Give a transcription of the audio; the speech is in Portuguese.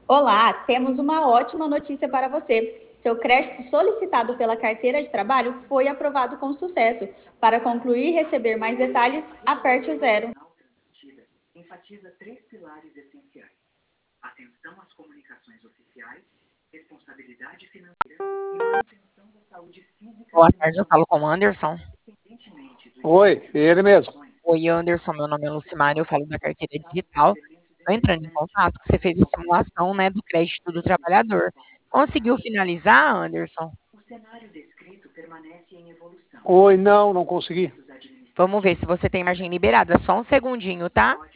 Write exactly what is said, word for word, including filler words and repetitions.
Olá, temos uma ótima notícia para você. Seu crédito solicitado pela carteira de trabalho foi aprovado com sucesso. Para concluir e receber mais detalhes, aperte o zero. Enfatiza três pilares essenciais: atenção às comunicações oficiais, responsabilidade financeira e manutenção da saúde física Boa e tarde, eu emocional. falo com o Anderson. Independentemente do Oi, ele mesmo. Oi, Anderson, meu nome é Lucimar, eu falo da carteira digital. Estou entrando em contato, que você fez a simulação, né, do crédito do trabalhador. Conseguiu finalizar, Anderson? o cenário descrito permanece em evolução. Oi, não, não consegui. Vamos ver se você tem margem liberada. Só um segundinho, tá?